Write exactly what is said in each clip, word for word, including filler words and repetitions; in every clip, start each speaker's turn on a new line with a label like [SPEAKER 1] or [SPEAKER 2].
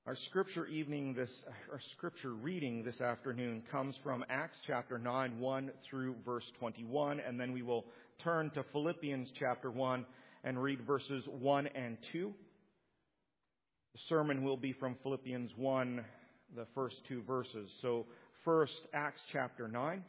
[SPEAKER 1] Our scripture evening this, our scripture reading this afternoon comes from Acts chapter nine, one through verse twenty-one, and then we will turn to Philippians chapter one and read verses one and two. The sermon will be from Philippians one, the first two verses. So first, Acts chapter nine.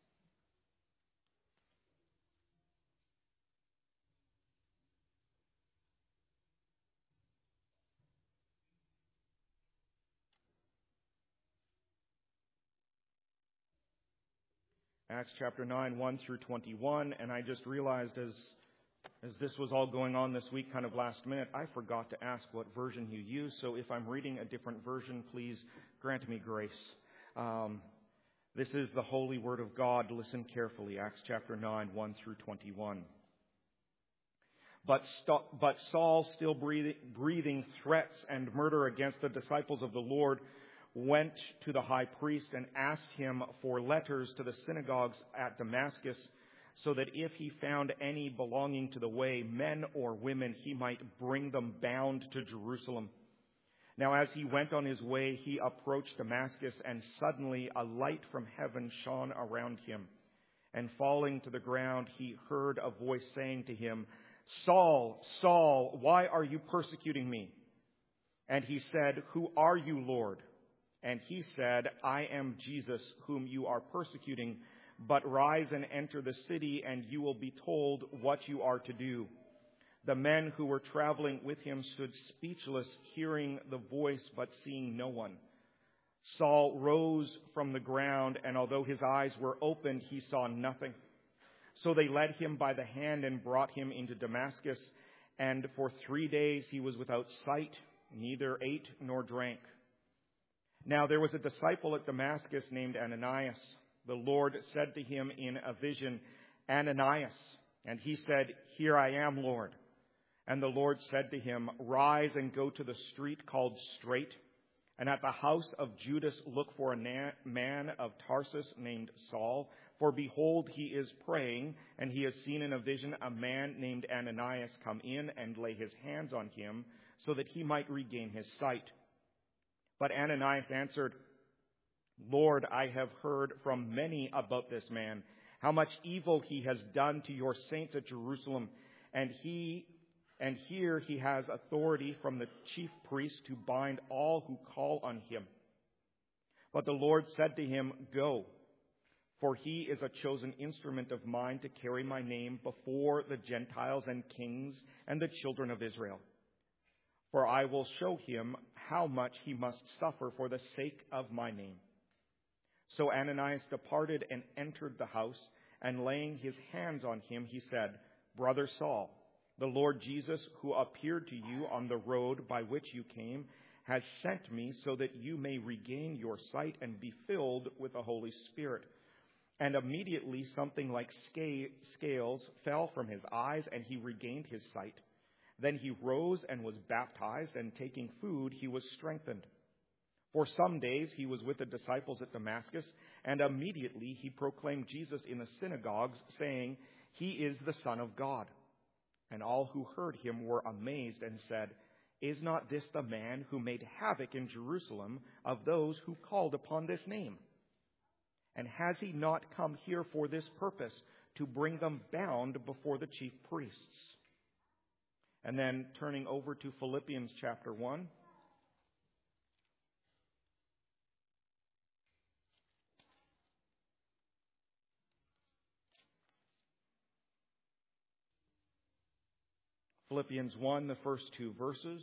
[SPEAKER 1] Acts chapter nine, one through twenty-one, and I just realized as as this was all going on this week, kind of last minute, I forgot to ask what version you use, so if I'm reading a different version, please grant me grace. Um, this is the holy word of God. Listen carefully. Acts chapter nine, one through twenty-one. But, st- but Saul, still breathing, breathing threats and murder against the disciples of the Lord, went to the high priest and asked him for letters to the synagogues at Damascus, so that if he found any belonging to the way, men or women, he might bring them bound to Jerusalem. Now as he went on his way, he approached Damascus, and suddenly a light from heaven shone around him. And falling to the ground, he heard a voice saying to him, "Saul, Saul, why are you persecuting me?" And he said, "Who are you, Lord?" And he said, "I am Jesus, whom you are persecuting. But rise and enter the city, and you will be told what you are to do." The men who were traveling with him stood speechless, hearing the voice, but seeing no one. Saul rose from the ground, and although his eyes were opened, he saw nothing. So they led him by the hand and brought him into Damascus. And for three days he was without sight, neither ate nor drank. Now there was a disciple at Damascus named Ananias. The Lord said to him in a vision, "Ananias." And he said, "Here I am, Lord." And the Lord said to him, "Rise and go to the street called Straight, and at the house of Judas look for a na- man of Tarsus named Saul. For behold, he is praying, and he has seen in a vision a man named Ananias come in and lay his hands on him, so that he might regain his sight." But Ananias answered, "Lord, I have heard from many about this man, how much evil he has done to your saints at Jerusalem, and he and here he has authority from the chief priest to bind all who call on him." But the Lord said to him, "Go, for he is a chosen instrument of mine to carry my name before the Gentiles and kings and the children of Israel. For I will show him how much he must suffer for the sake of my name." So Ananias departed and entered the house, and laying his hands on him, he said, "Brother Saul, the Lord Jesus, who appeared to you on the road by which you came, has sent me so that you may regain your sight and be filled with the Holy Spirit." And immediately something like scales fell from his eyes, and he regained his sight. Then he rose and was baptized, and taking food, he was strengthened. For some days he was with the disciples at Damascus, and immediately he proclaimed Jesus in the synagogues, saying, "He is the Son of God." And all who heard him were amazed and said, "Is not this the man who made havoc in Jerusalem of those who called upon this name? And has he not come here for this purpose, to bring them bound before the chief priests?" And then turning over to Philippians chapter one. Philippians one, the first two verses.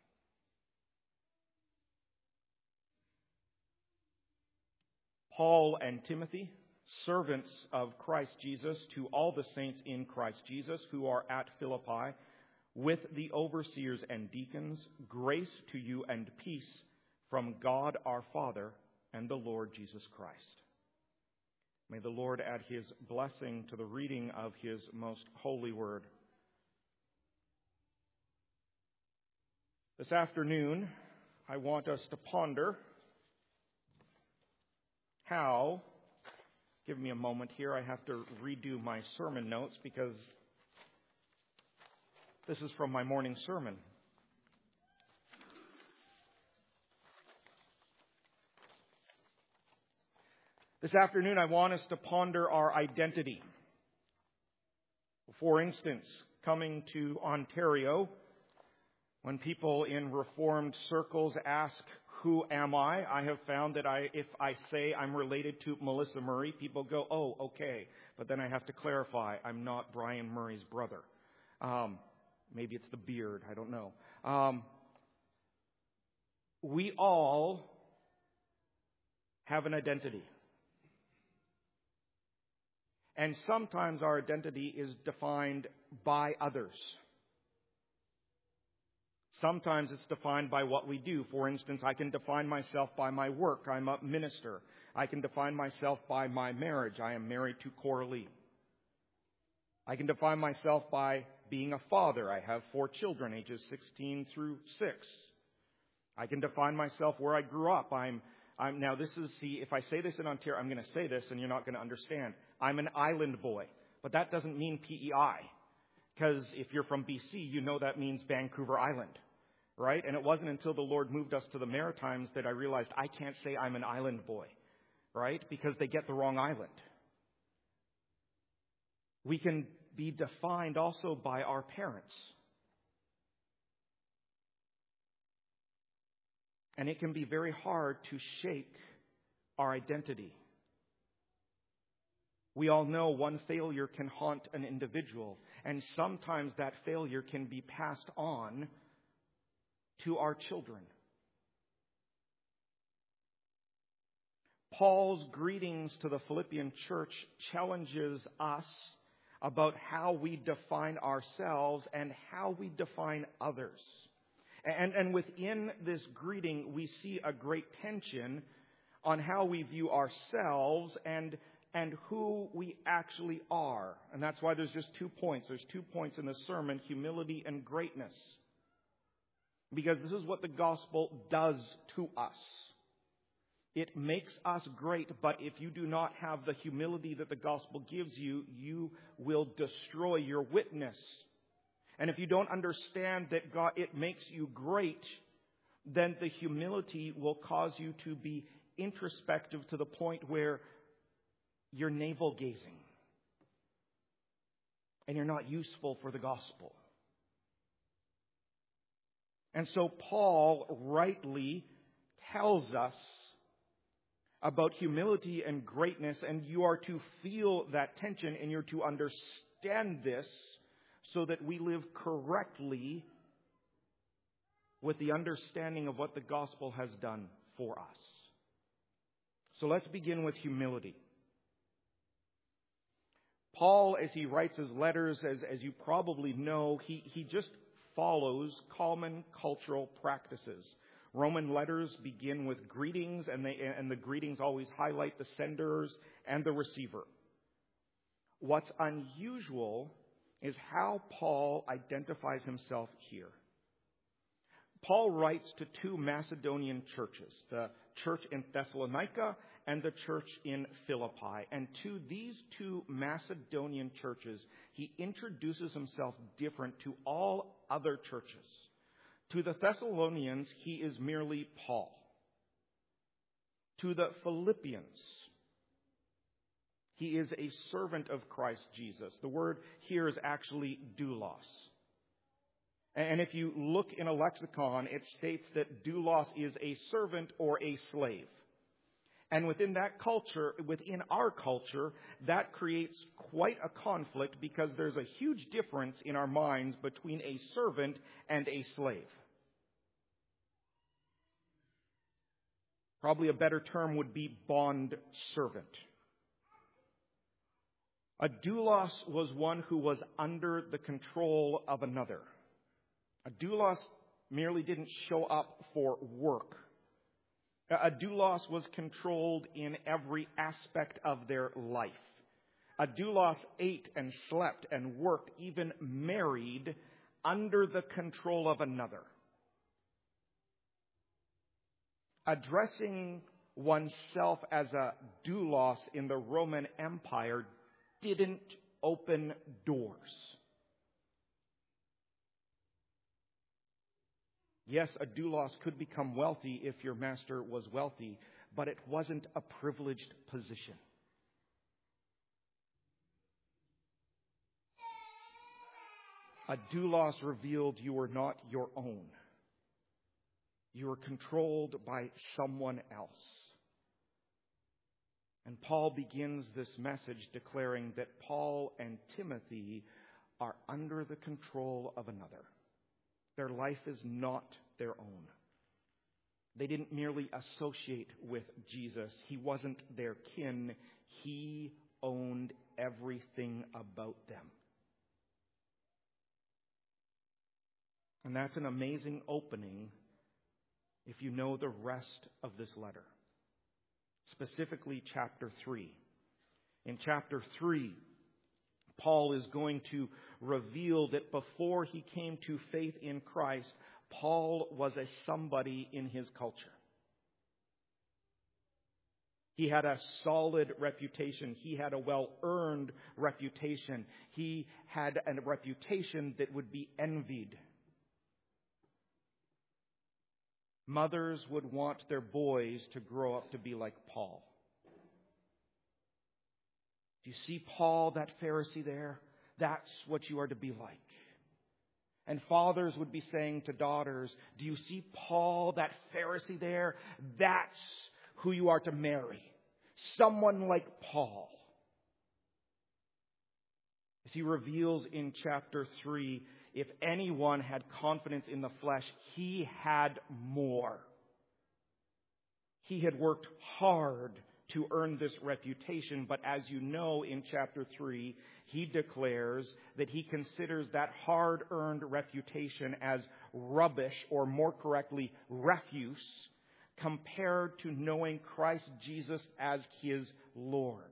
[SPEAKER 1] Paul and Timothy, servants of Christ Jesus, to all the saints in Christ Jesus who are at Philippi, with the overseers and deacons, grace to you and peace from God our Father and the Lord Jesus Christ. May the Lord add his blessing to the reading of his most holy word. This afternoon, I want us to ponder how, give me a moment here, I have to redo my sermon notes because this is from my morning sermon. This afternoon, I want us to ponder our identity. For instance, coming to Ontario, when people in Reformed circles ask, "Who am I?" I have found that I, if I say I'm related to Melissa Murray, people go, "Oh, okay." But then I have to clarify, I'm not Brian Murray's brother. Um, maybe it's the beard, I don't know. Um, we all have an identity. And sometimes our identity is defined by others. Sometimes it's defined by what we do. For instance, I can define myself by my work. I'm a minister. I can define myself by my marriage. I am married to Coralie. I can define myself by being a father. I have four children, ages sixteen through six. I can define myself where I grew up. I'm I'm, now this is, see, if I say this in Ontario, I'm going to say this and you're not going to understand. I'm an island boy, but that doesn't mean P E I. Because if you're from B C, you know that means Vancouver Island, right? And it wasn't until the Lord moved us to the Maritimes that I realized I can't say I'm an island boy, right? Because they get the wrong island. We can be defined also by our parents. And it can be very hard to shake our identity. We all know one failure can haunt an individual, and sometimes that failure can be passed on to our children. Paul's greetings to the Philippian church challenges us about how we define ourselves and how we define others. And, and within this greeting, we see a great tension on how we view ourselves and, and who we actually are. And that's why there's just two points. There's two points in the sermon, humility and greatness. Because this is what the gospel does to us. It makes us great, but if you do not have the humility that the gospel gives you, you will destroy your witness. And if you don't understand that God, it makes you great, then the humility will cause you to be introspective to the point where you're navel-gazing. And you're not useful for the gospel. And so Paul rightly tells us about humility and greatness, and you are to feel that tension and you're to understand this so that we live correctly with the understanding of what the gospel has done for us. So let's begin with humility. Paul, as he writes his letters, as, as you probably know, he, he just follows common cultural practices. Roman letters begin with greetings, and, they, and the greetings always highlight the senders and the receiver. What's unusual is how Paul identifies himself here. Paul writes to two Macedonian churches, the church in Thessalonica and the church in Philippi. And to these two Macedonian churches, he introduces himself different to all other churches. To the Thessalonians, he is merely Paul. To the Philippians, he is a servant of Christ Jesus. The word here is actually doulos. And if you look in a lexicon, it states that doulos is a servant or a slave. And within that culture, within our culture, that creates quite a conflict because there's a huge difference in our minds between a servant and a slave. Probably a better term would be bond servant. A doulos was one who was under the control of another. A doulos merely didn't show up for work. A doulos was controlled in every aspect of their life. A doulos ate and slept and worked, even married, under the control of another. Addressing oneself as a doulos in the Roman Empire didn't open doors. Yes, a doulos could become wealthy if your master was wealthy, but it wasn't a privileged position. A doulos revealed you were not your own. You were controlled by someone else. And Paul begins this message declaring that Paul and Timothy are under the control of another. Their life is not their own. They didn't merely associate with Jesus. He wasn't their kin. He owned everything about them. And that's an amazing opening if you know the rest of this letter. Specifically, chapter three. In chapter three, Paul is going to reveal that before he came to faith in Christ, Paul was a somebody in his culture. He had a solid reputation. He had a well-earned reputation. He had a reputation that would be envied. Mothers would want their boys to grow up to be like Paul. Do you see Paul, that Pharisee there? That's what you are to be like. And fathers would be saying to daughters, do you see Paul, that Pharisee there? That's who you are to marry. Someone like Paul. As he reveals in chapter three, if anyone had confidence in the flesh, he had more. He had worked hard to earn this reputation, but as you know in chapter three, he declares that he considers that hard-earned reputation as rubbish, or more correctly, refuse, compared to knowing Christ Jesus as his Lord.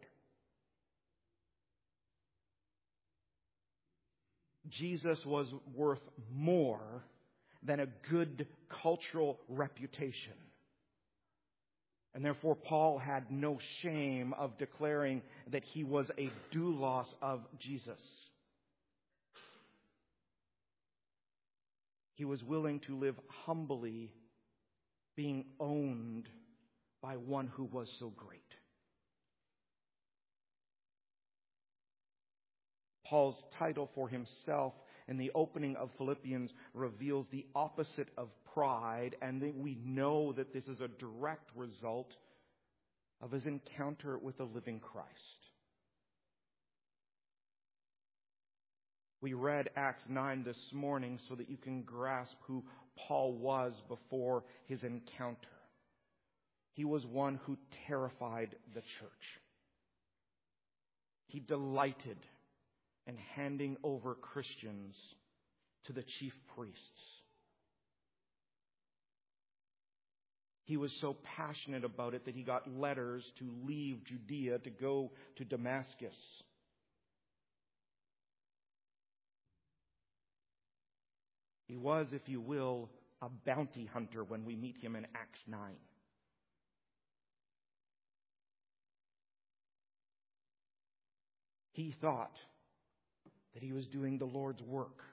[SPEAKER 1] Jesus was worth more than a good cultural reputation. And therefore, Paul had no shame of declaring that he was a doulos of Jesus. He was willing to live humbly, being owned by one who was so great. Paul's title for himself in the opening of Philippians reveals the opposite of pride, and that we know that this is a direct result of his encounter with the living Christ. We read Acts nine this morning so that you can grasp who Paul was before his encounter. He was one who terrified the church. He delighted in handing over Christians to the chief priests. He was so passionate about it that he got letters to leave Judea to go to Damascus. He was, if you will, a bounty hunter when we meet him in Acts nine. He thought that he was doing the Lord's work.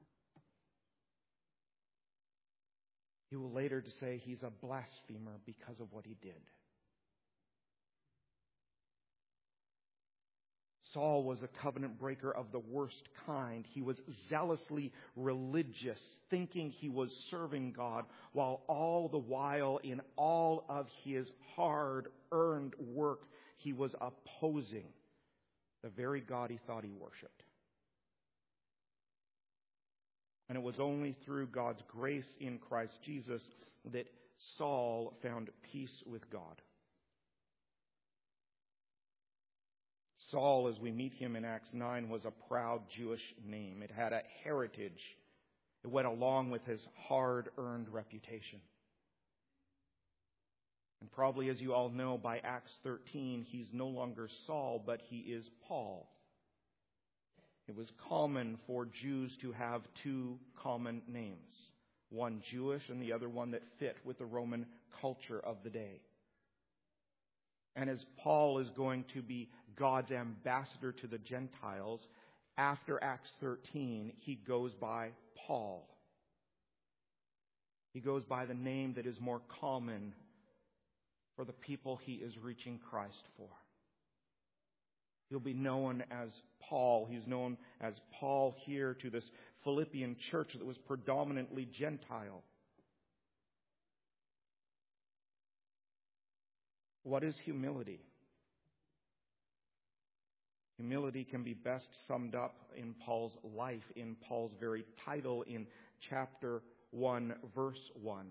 [SPEAKER 1] He will later say he's a blasphemer because of what he did. Saul was a covenant breaker of the worst kind. He was zealously religious, thinking he was serving God, while all the while in all of his hard-earned work, he was opposing the very God he thought he worshipped. And it was only through God's grace in Christ Jesus that Saul found peace with God. Saul, as we meet him in Acts nine, was a proud Jewish name. It had a heritage. It went along with his hard-earned reputation. And probably, as you all know, by Acts thirteen, he's no longer Saul, but he is Paul. It was common for Jews to have two common names, one Jewish and the other one that fit with the Roman culture of the day. And as Paul is going to be God's ambassador to the Gentiles, after Acts thirteen, he goes by Paul. He goes by the name that is more common for the people he is reaching Christ for. He'll be known as Paul. He's known as Paul here to this Philippian church that was predominantly Gentile. What is humility? Humility can be best summed up in Paul's life, in Paul's very title in chapter one, verse one.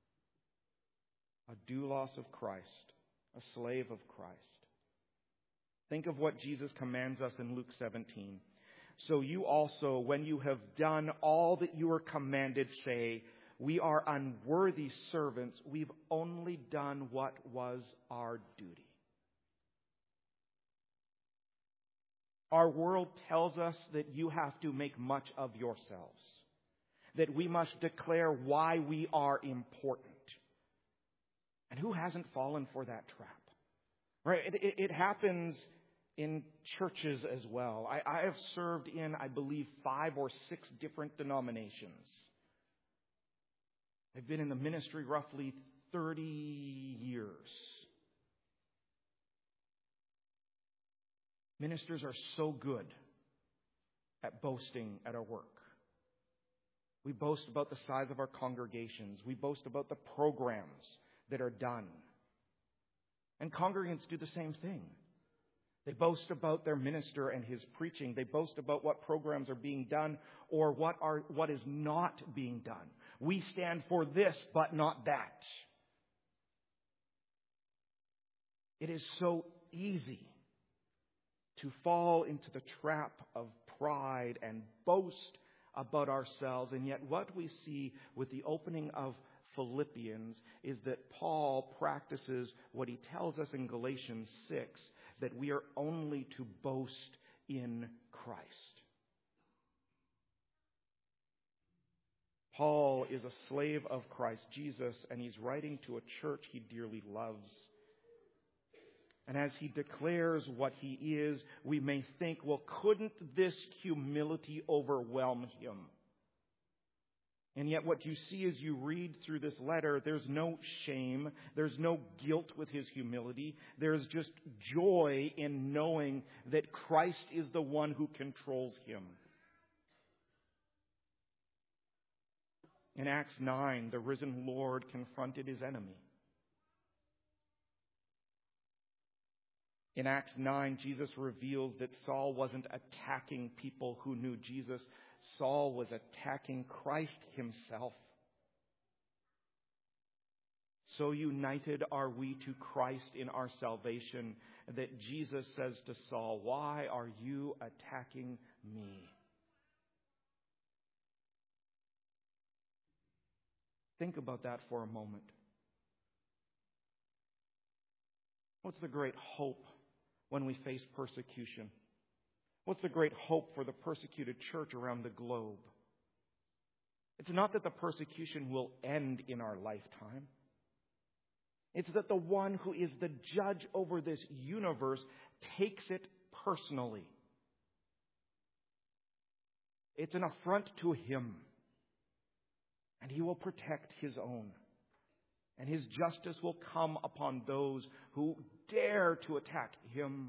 [SPEAKER 1] A doulos of Christ, a slave of Christ. Think of what Jesus commands us in Luke seventeen. So you also, when you have done all that you are commanded, say, we are unworthy servants. We've only done what was our duty. Our world tells us that you have to make much of yourselves, that we must declare why we are important. And who hasn't fallen for that trap? Right? It, it, it happens in churches as well. I, I have served in, I believe, five or six different denominations. I've been in the ministry roughly thirty years. Ministers are so good at boasting at our work. We boast about the size of our congregations. We boast about the programs that are done. And congregants do the same thing. They boast about their minister and his preaching. They boast about what programs are being done or what are what is not being done. We stand for this, but not that. It is so easy to fall into the trap of pride and boast about ourselves. And yet what we see with the opening of Philippians is that Paul practices what he tells us in Galatians six, that we are only to boast in Christ. Paul is a slave of Christ Jesus, and he's writing to a church he dearly loves. And as he declares what he is, we may think, well, couldn't this humility overwhelm him? And yet what you see as you read through this letter, there's no shame, there's no guilt with his humility. There's just joy in knowing that Christ is the one who controls him. In Acts nine, the risen Lord confronted his enemy. In Acts nine, Jesus reveals that Saul wasn't attacking people who knew Jesus. Saul was attacking Christ himself. So united are we to Christ in our salvation that Jesus says to Saul, "Why are you attacking me?" Think about that for a moment. What's the great hope when we face persecution? What's the great hope for the persecuted church around the globe? It's not that the persecution will end in our lifetime. It's that the one who is the judge over this universe takes it personally. It's an affront to him. And he will protect his own. And his justice will come upon those who dare to attack him,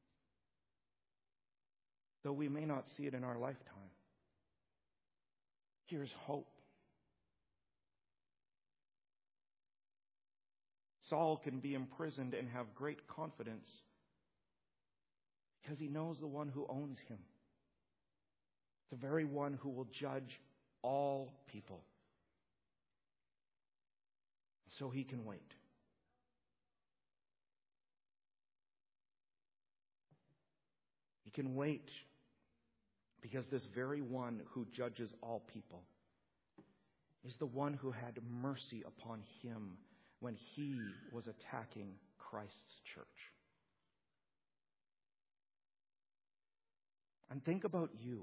[SPEAKER 1] though we may not see it in our lifetime. Here's hope. Saul can be imprisoned and have great confidence because he knows the one who owns him. The very one who will judge all people. So he can wait. He can wait because this very one who judges all people is the one who had mercy upon him when he was attacking Christ's church. And think about you.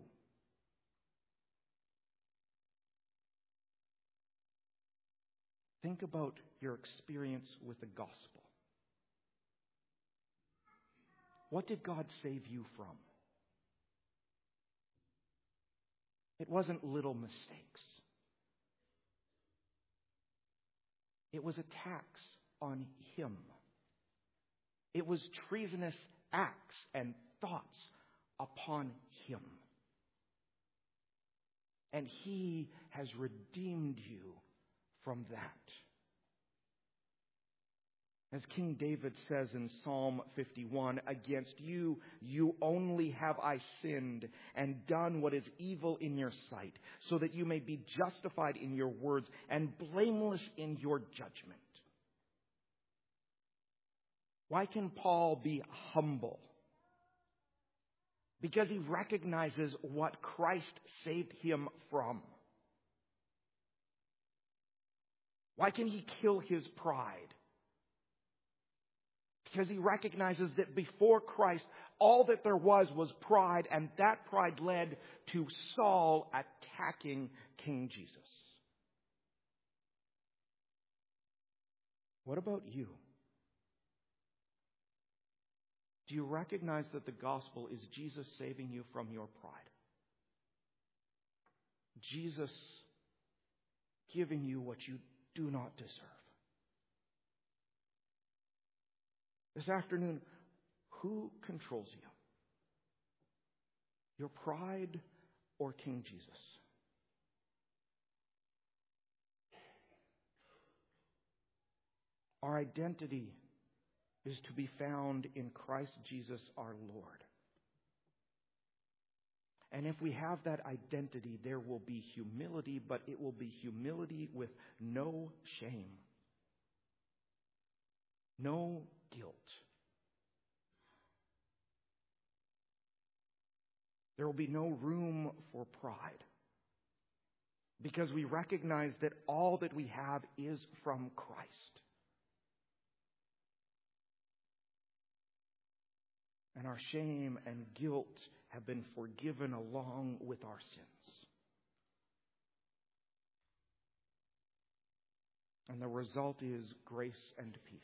[SPEAKER 1] Think about your experience with the gospel. What did God save you from? It wasn't little mistakes. It was attacks on him. It was treasonous acts and thoughts upon him. And he has redeemed you from that. As King David says in Psalm fifty-one, against you, you only have I sinned and done what is evil in your sight, so that you may be justified in your words and blameless in your judgment. Why can Paul be humble? Because he recognizes what Christ saved him from. Why can he kill his pride? Because he recognizes that before Christ, all that there was was pride, and that pride led to Saul attacking King Jesus. What about you? Do you recognize that the gospel is Jesus saving you from your pride? Jesus giving you what you do not deserve. This afternoon, who controls you? Your pride or King Jesus? Our identity is to be found in Christ Jesus our Lord. And if we have that identity, there will be humility, but it will be humility with no shame, no guilt. There will be no room for pride, because we recognize that all that we have is from Christ. And our shame and guilt have been forgiven along with our sins. And the result is grace and peace.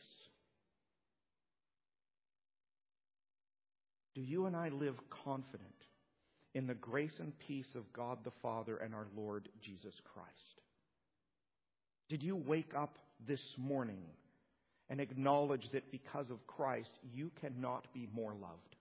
[SPEAKER 1] Do you and I live confident in the grace and peace of God the Father and our Lord Jesus Christ? Did you wake up this morning and acknowledge that because of Christ, you cannot be more loved?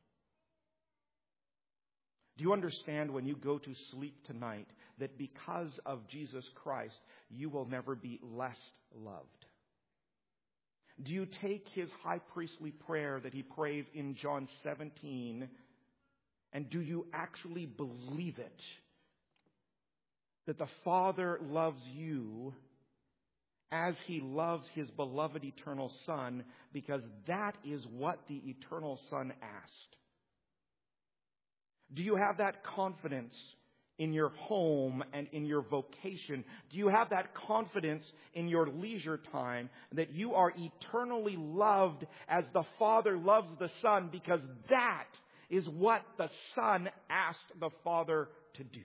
[SPEAKER 1] Do you understand when you go to sleep tonight that because of Jesus Christ, you will never be less loved? Do you take his high priestly prayer that he prays in John seventeen, and do you actually believe it? That the Father loves you as he loves his beloved eternal Son, because that is what the eternal Son asked. Do you have that confidence in your home and in your vocation? Do you have that confidence in your leisure time that you are eternally loved as the Father loves the Son, because that is what the Son asked the Father to do?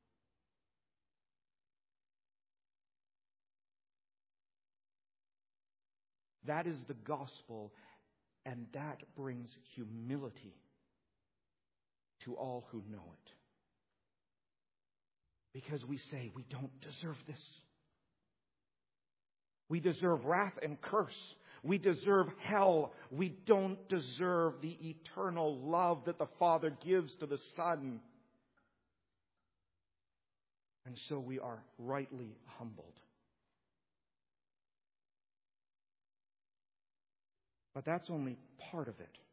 [SPEAKER 1] That is the gospel, and that brings humility to all who know it. Because we say, we don't deserve this. We deserve wrath and curse. We deserve hell. We don't deserve the eternal love that the Father gives to the Son. And so we are rightly humbled. But that's only part of it.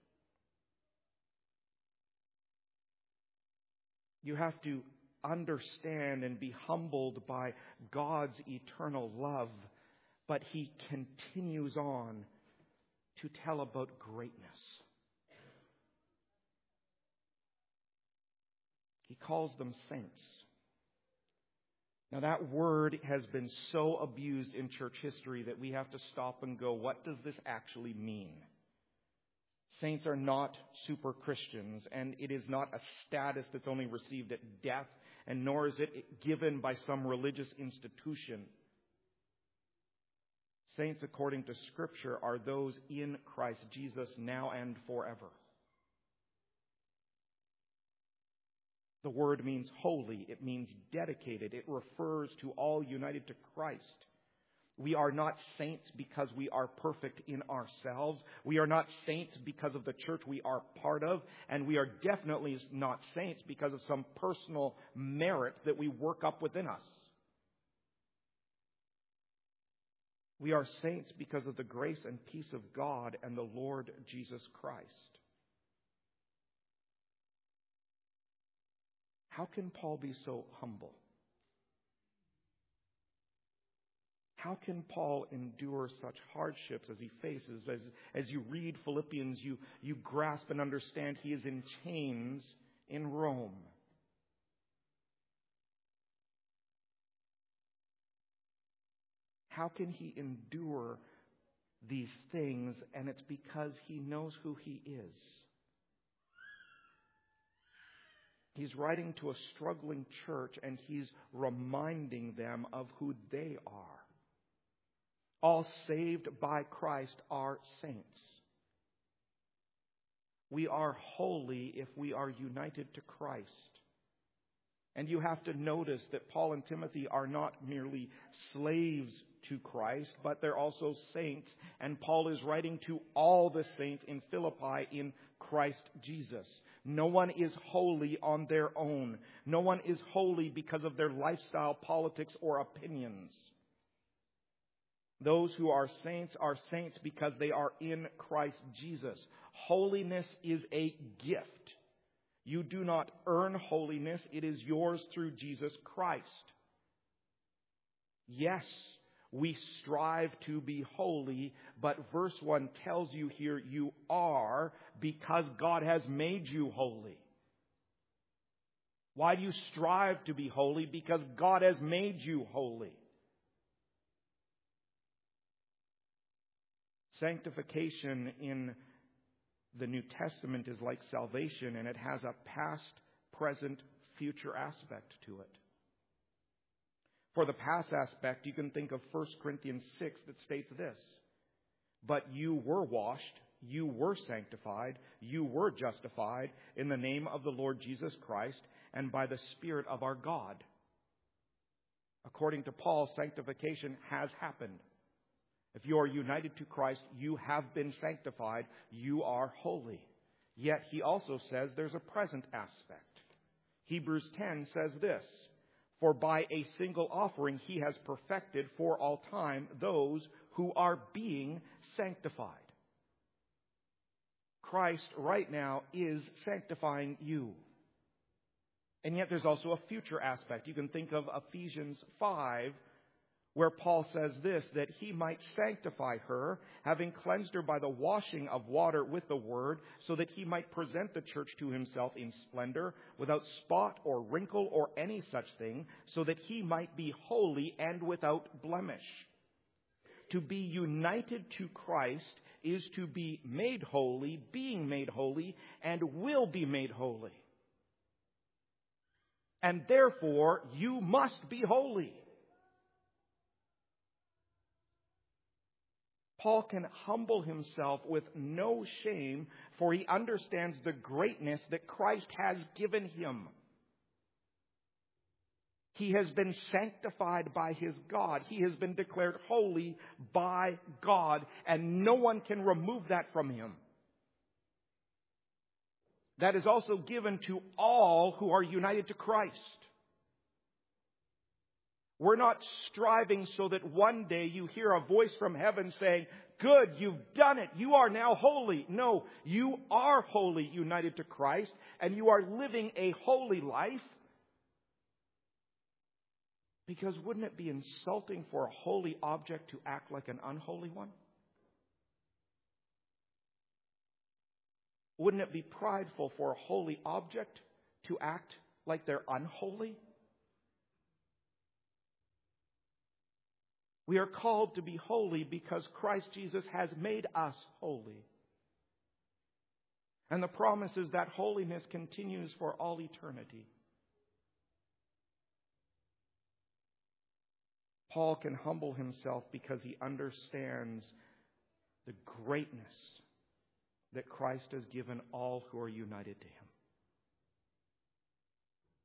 [SPEAKER 1] You have to understand and be humbled by God's eternal love. But he continues on to tell about greatness. He calls them saints. Now, that word has been so abused in church history that we have to stop and go, what does this actually mean? Saints are not super Christians, and it is not a status that's only received at death, and nor is it given by some religious institution. Saints, according to Scripture, are those in Christ Jesus now and forever. The word means holy. It means dedicated. It refers to all united to Christ. We are not saints because we are perfect in ourselves. We are not saints because of the church we are part of. And we are definitely not saints because of some personal merit that we work up within us. We are saints because of the grace and peace of God and the Lord Jesus Christ. How can Paul be so humble? How can Paul endure such hardships as he faces? As, as you read Philippians, you, you grasp and understand he is in chains in Rome. How can he endure these things? And it's because he knows who he is. He's writing to a struggling church, and he's reminding them of who they are. All saved by Christ are saints. We are holy if we are united to Christ. And you have to notice that Paul and Timothy are not merely slaves to Christ, but they're also saints. And Paul is writing to all the saints in Philippi in Christ Jesus. No one is holy on their own. No one is holy because of their lifestyle, politics, or opinions. Those who are saints are saints because they are in Christ Jesus. Holiness is a gift. You do not earn holiness. It is yours through Jesus Christ. Yes, we strive to be holy, but verse one tells you here you are because God has made you holy. Why do you strive to be holy? Because God has made you holy. Sanctification in the New Testament is like salvation, and it has a past, present, future aspect to it. For the past aspect, you can think of First Corinthians six that states this: "But you were washed, you were sanctified, you were justified in the name of the Lord Jesus Christ and by the Spirit of our God." According to Paul, sanctification has happened. If you are united to Christ, you have been sanctified. You are holy. Yet he also says there's a present aspect. Hebrews ten says this: "For by a single offering he has perfected for all time those who are being sanctified." Christ right now is sanctifying you. And yet there's also a future aspect. You can think of Ephesians five, where Paul says this, that he might sanctify her, having cleansed her by the washing of water with the word, so that he might present the church to himself in splendor, without spot or wrinkle or any such thing, so that he might be holy and without blemish. To be united to Christ is to be made holy, being made holy, and will be made holy. And therefore, you must be holy. Paul can humble himself with no shame, for he understands the greatness that Christ has given him. He has been sanctified by his God. He has been declared holy by God, and no one can remove that from him. That is also given to all who are united to Christ. We're not striving so that one day you hear a voice from heaven saying, "Good, you've done it. You are now holy." No, you are holy, united to Christ, and you are living a holy life. Because wouldn't it be insulting for a holy object to act like an unholy one? Wouldn't it be prideful for a holy object to act like they're unholy? We are called to be holy because Christ Jesus has made us holy. And the promise is that holiness continues for all eternity. Paul can humble himself because he understands the greatness that Christ has given all who are united to him.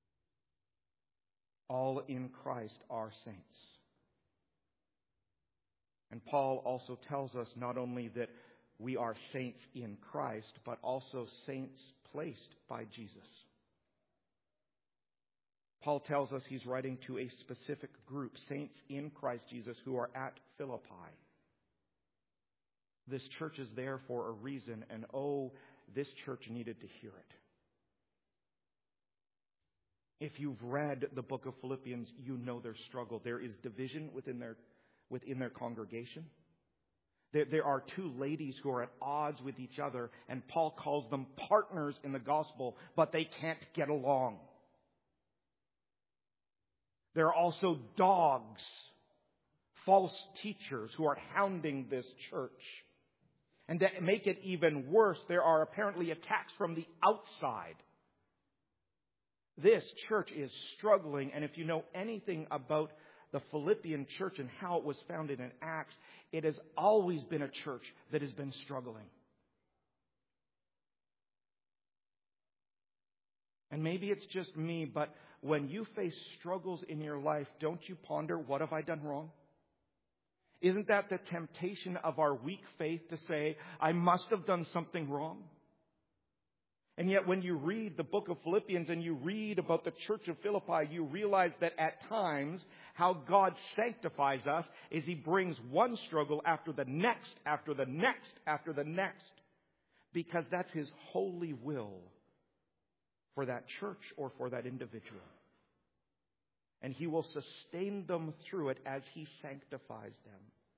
[SPEAKER 1] All in Christ are saints. And Paul also tells us not only that we are saints in Christ, but also saints placed by Jesus. Paul tells us he's writing to a specific group, saints in Christ Jesus, who are at Philippi. This church is there for a reason, and oh, this church needed to hear it. If you've read the book of Philippians, you know their struggle. There is division within their, within their congregation. There, there are two ladies who are at odds with each other, and Paul calls them partners in the gospel, but they can't get along. There are also dogs, false teachers who are hounding this church. And to make it even worse, there are apparently attacks from the outside. This church is struggling, and if you know anything about the Philippian church and how it was founded in Acts, it has always been a church that has been struggling. And maybe it's just me, but when you face struggles in your life, don't you ponder, what have I done wrong? Isn't that the temptation of our weak faith to say, I must have done something wrong? And yet when you read the book of Philippians and you read about the church of Philippi, you realize that at times how God sanctifies us is He brings one struggle after the next, after the next, after the next. Because that's His holy will for that church or for that individual. And He will sustain them through it as He sanctifies them.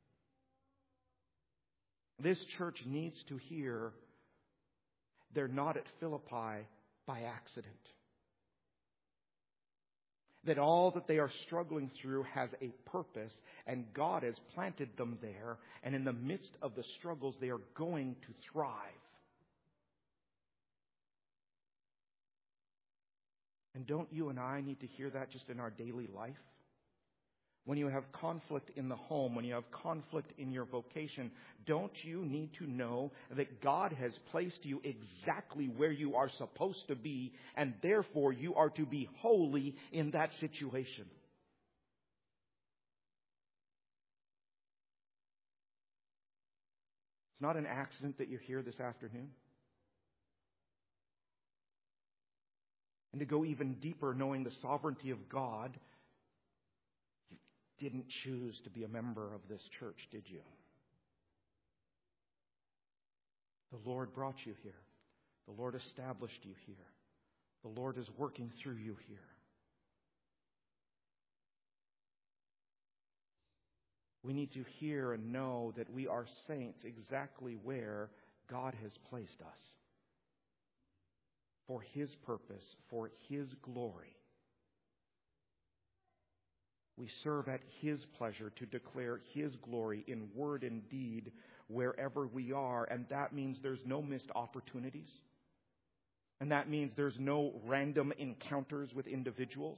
[SPEAKER 1] This church needs to hear they're not at Philippi by accident. That all that they are struggling through has a purpose, and God has planted them there, and in the midst of the struggles they are going to thrive. And don't you and I need to hear that just in our daily life? When you have conflict in the home, when you have conflict in your vocation, don't you need to know that God has placed you exactly where you are supposed to be, and therefore you are to be holy in that situation? It's not an accident that you're here this afternoon. And to go even deeper, knowing the sovereignty of God, you didn't choose to be a member of this church, did you? The Lord brought you here. The Lord established you here. The Lord is working through you here. We need to hear and know that we are saints exactly where God has placed us. For His purpose, for His glory. We serve at His pleasure to declare His glory in word and deed wherever we are. And that means there's no missed opportunities. And that means there's no random encounters with individuals.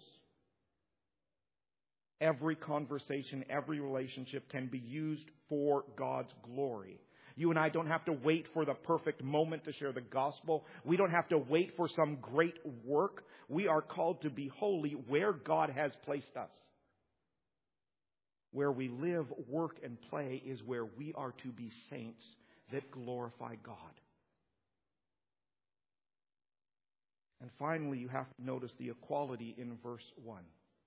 [SPEAKER 1] Every conversation, every relationship can be used for God's glory. You and I don't have to wait for the perfect moment to share the gospel. We don't have to wait for some great work. We are called to be holy where God has placed us. Where we live, work, and play is where we are to be saints that glorify God. And finally, you have to notice the equality in verse one.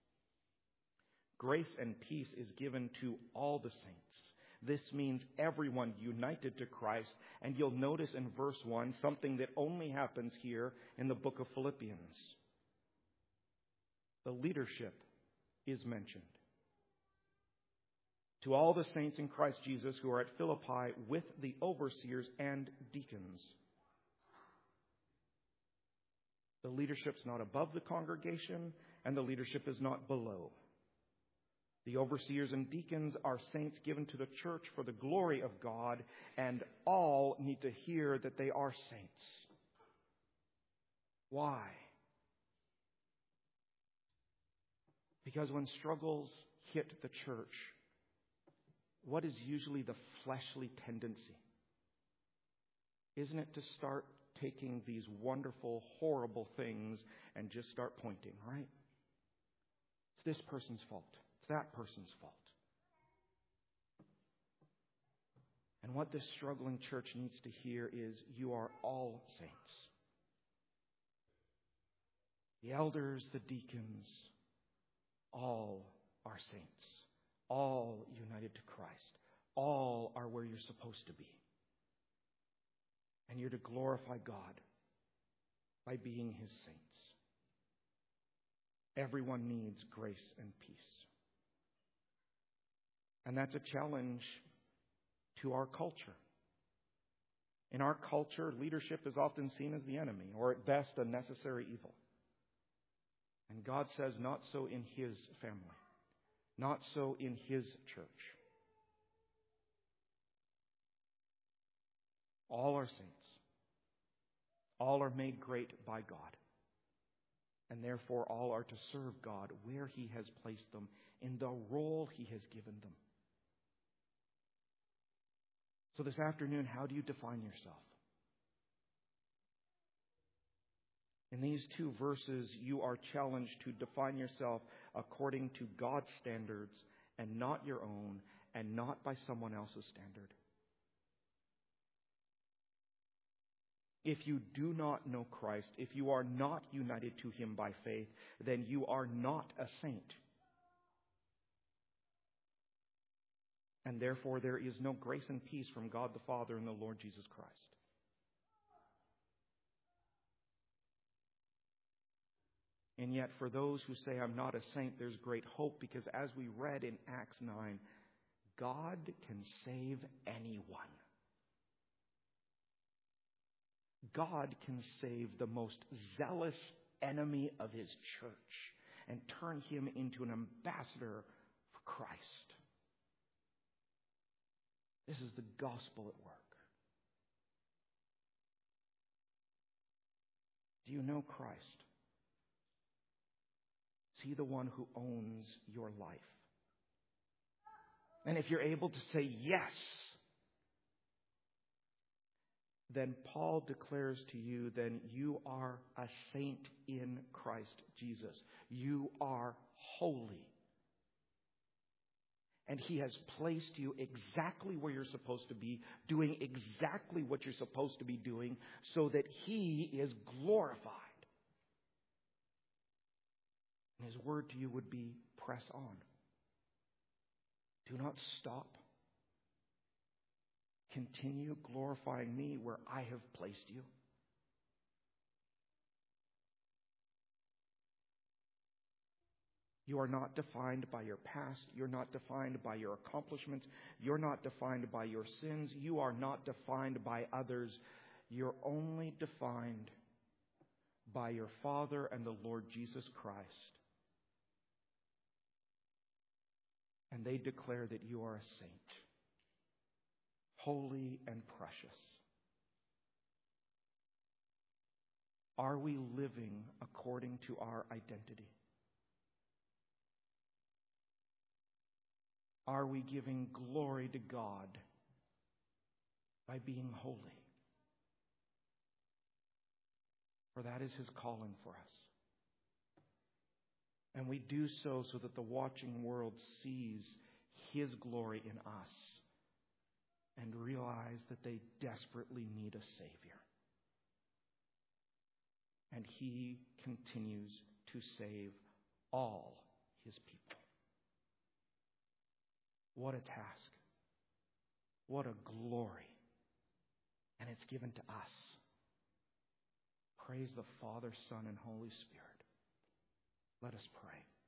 [SPEAKER 1] Grace and peace is given to all the saints. This means everyone united to Christ. And you'll notice in verse one something that only happens here in the book of Philippians. The leadership is mentioned. To all the saints in Christ Jesus who are at Philippi with the overseers and deacons. The leadership's not above the congregation, and the leadership is not below. The overseers and deacons are saints given to the church for the glory of God, and all need to hear that they are saints. Why? Because when struggles hit the church, what is usually the fleshly tendency? Isn't it to start taking these wonderful, horrible things and just start pointing, right? It's this person's fault. It's that person's fault. And what this struggling church needs to hear is, you are all saints. The elders, the deacons, all are saints. All united to Christ. All are where you're supposed to be. And you're to glorify God by being His saints. Everyone needs grace and peace. And that's a challenge to our culture. In our culture, leadership is often seen as the enemy, or at best, a necessary evil. And God says, not so in His family. Not so in His church. All are saints. All are made great by God. And therefore all are to serve God where He has placed them, in the role He has given them. So this afternoon, how do you define yourself? In these two verses, you are challenged to define yourself according to God's standards and not your own, and not by someone else's standard. If you do not know Christ, if you are not united to Him by faith, then you are not a saint. And therefore there is no grace and peace from God the Father and the Lord Jesus Christ. And yet for those who say, I'm not a saint, there's great hope, because as we read in Acts nine, God can save anyone. God can save the most zealous enemy of His church and turn him into an ambassador for Christ. This is the gospel at work. Do you know Christ? Is He the one who owns your life? And if you're able to say yes, then Paul declares to you, then you are a saint in Christ Jesus. You are holy. And He has placed you exactly where you're supposed to be, doing exactly what you're supposed to be doing, so that He is glorified. And His word to you would be, press on. Do not stop. Continue glorifying Me where I have placed you. You are not defined by your past. You're not defined by your accomplishments. You're not defined by your sins. You are not defined by others. You're only defined by your Father and the Lord Jesus Christ. And they declare that you are a saint, holy and precious. Are we living according to our identity? Are we giving glory to God by being holy? For that is His calling for us. And we do so so that the watching world sees His glory in us and realize that they desperately need a Savior. And He continues to save all His people. What a task. What a glory. And it's given to us. Praise the Father, Son, and Holy Spirit. Let us pray.